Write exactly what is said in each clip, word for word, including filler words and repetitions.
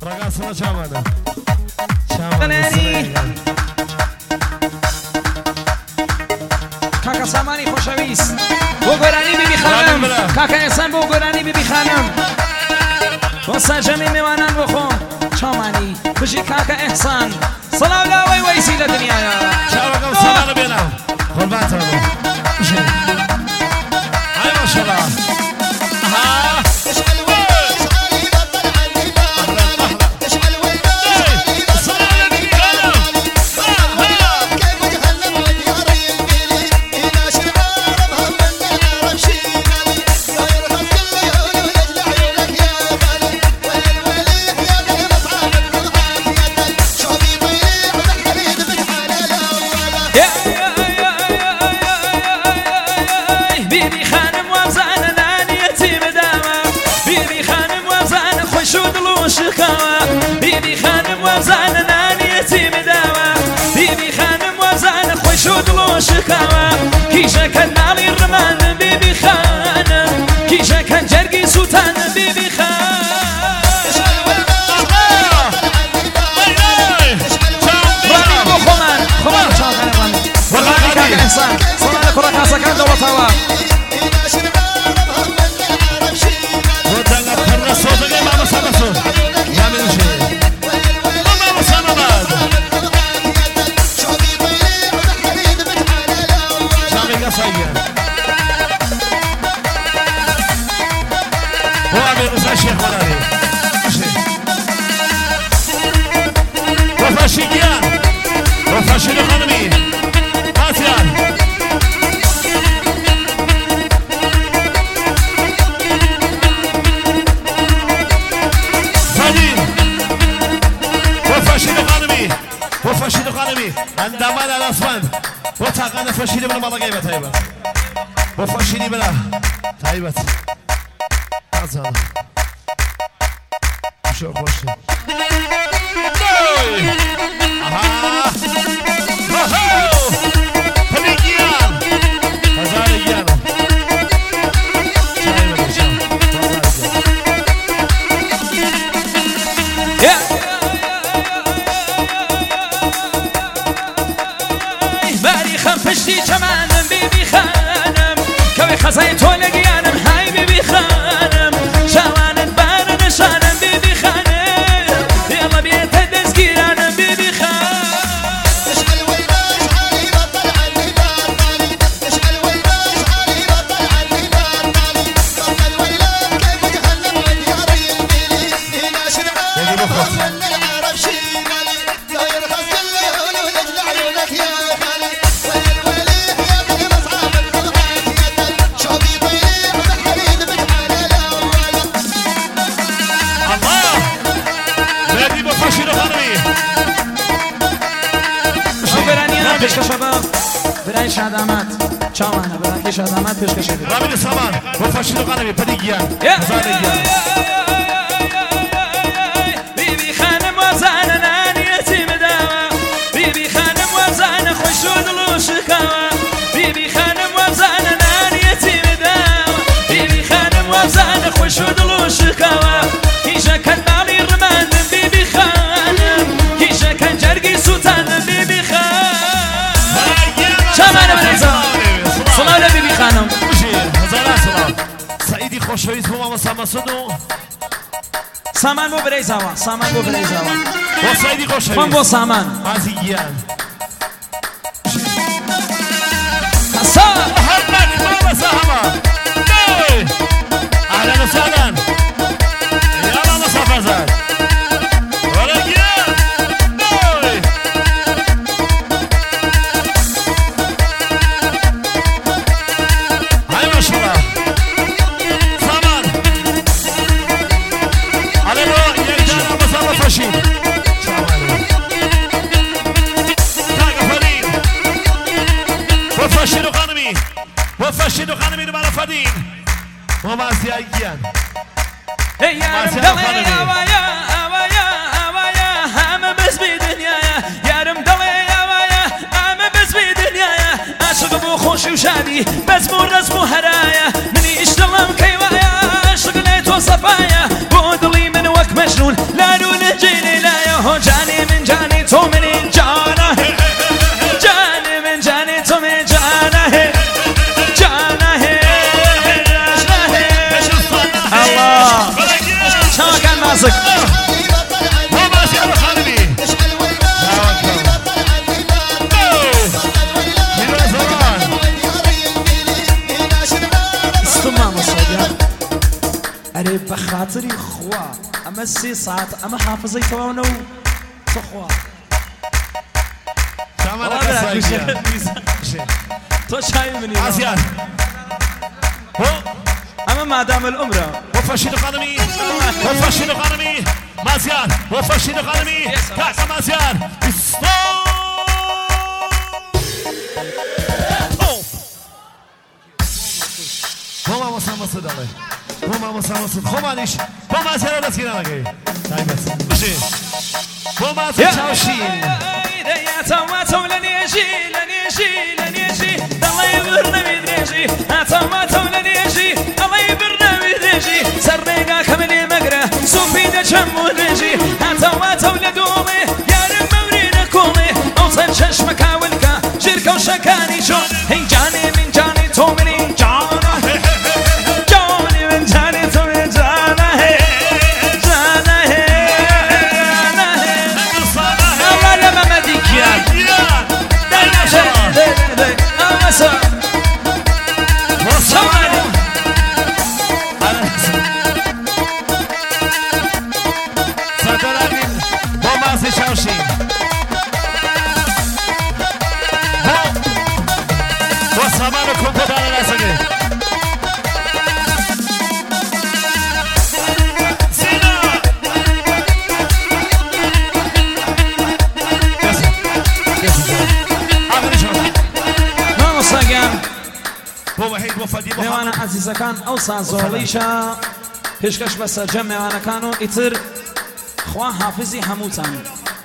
رقصنا چامانه چامانه کاکا سامانی خوشویست بو گرانی بی بی خانم کاکا احسان بو گرانی بی بی خانم بو سجمی میوانان بخون چامانی بجی کاکا احسان صلاة لاوی ویسی لدنیا یا چاوکم سلام بینم قربان تو بجی های ماشالله ها بيبي خانم وابزان نانيتي مداوى بيبي خانم وابزان خوشود لو شكاوى كيشا كان نالي الرمان بيبي خانم كيشا كان جرقي سلطان بيبي خانم رامي بو خمان خمان شاطر رامي ورامي كاك احسان صلاة كراكاسا كان دولة طاوى ودنا فرسو دقي ماما سابسو يعملوا شيء ماما سامباد شامي قصير هو عمي رزا الشيخ مراري وفاشيكيان وفاشيلو خانمي آسيان وفاشيلو خانمي عندما على الأسفل وتعقنا فاشيلي بلا مالا قيمة طيبة وفاشيلي بلا طيبة أزال شو خوشي أها وهو فليكيان هزار إيانا طيبة بشام فشتي جمانم بيبي خانم كوي خزايتو لقيانم هاي بيبي خانم شوانن بارن شانم بيبي خانم يلا بيت الدزقيرانم بيبي خانم اشعل ويلاش علي بطل عني نار مالي اشعل ويلاش علي بطل عني نار مالي بطل ويلاك كيف جهنم ودياري الميلي هنا شرعان من العرب شيمالي لا يرخص الليل ونجل عيونك يا خالي پیشکش شباب برای شادامت چامانه برای شادامت پیشکش شدید رامین سامان و فاشیلو قنبی پدی گیان هزار گیان بیبی خانم وزان نانیتی مداوى بیبی خانم وزان خوشود لو شکاوى بیبی خانم وزان نانیتی مداوى بیبی خانم وزان خوشود لو شکاوى کیشا کن نالی رمان بیبی خانم کیشا کن جرگی سلطان بیبی خانم شامانه بنزا صلاة لبيبي خانم هزار سلام سعيدي خوشويز بو ماما سامسودو سامان بو برای زاوا سامان بو برای زاوا و سعيدي خوشويز من بو سامان عزيزيان حسا محمد ماما ساهما اهلا وسهلا يلا مصطفى زاد ورقيان هاي ما شاء الله سامان على لو يقدر مصطفى فشيل تاقة فريد وفشيلو خانمي وفشيلو خانمي نبالا فدين وما سيايكيان هي يارم دلي يا وايا وايا هم بس بدنيايا يارم دلي يا وايا هم بس بدنيايا عاشق بو خوشي وشادي بس مو رسمو هرايا مني اشتغلم كي وايا عاشق ليتو صفايا بو دلي من وك مجنون لا نون أما السي ساعات أما حافظي تواونو تخوا شامانا كسايا تو شاي مني عزيان أما ما دام الأمرة وفاشين قانمي وفاشين قانمي مازيان وفاشين قانمي كاكا مازيان بوما مسامة صدقه بوما مسامة صدقه خمانيش بوما زيادة سينا لكي طيبت بشي بوما تشاوشين يا تواتو لن يجي لن يجي لن يجي الله يبرنا بيدريجي تواتو لن يجي الله يبرنا بيدريجي سرقا كملي مقرة سوفي دا شمو نجي تواتو لدومي يا رب مورينا كومي اوصل شش مكاولكا شركة وشكاني شو هي جاني من جاني تومني جانا جاني من جاني تومني جانا جانا جانا الله لما مديك يا میوان عزیزکان ئەو سازۆڵیشە پێشکەش بە سەرجەم میوانەکان و ئیتر خوا حافزی هەمووتان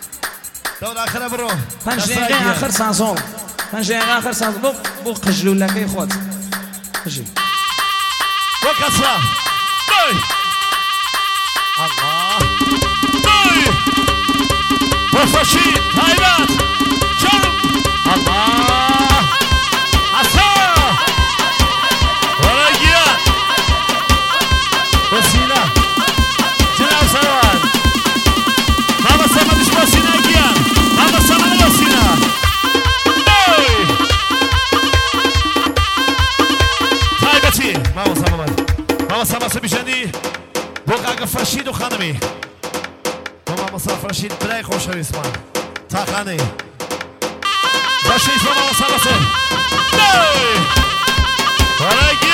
پەنج دقیقەی ئاخر سازۆڵ پەنج دقیقەی ئاخر سازۆڵ بۆ بۆ قژلوولەکەی خۆت قژی بۆ کەسرا دوی الله دوی بۆ فەشی تایبەت چەم الله حەسە وسيلة جناب سروان ماما سمدش وسيلة اجيان ماما سمد وسيلة طيبتي ماما سمد ماما سمد سبيشاني بوقع فرشيد وخانمي ماما سمد فرشيد بلاي خوشوي اسمان تاخاني فرشيد ماما سمد ولا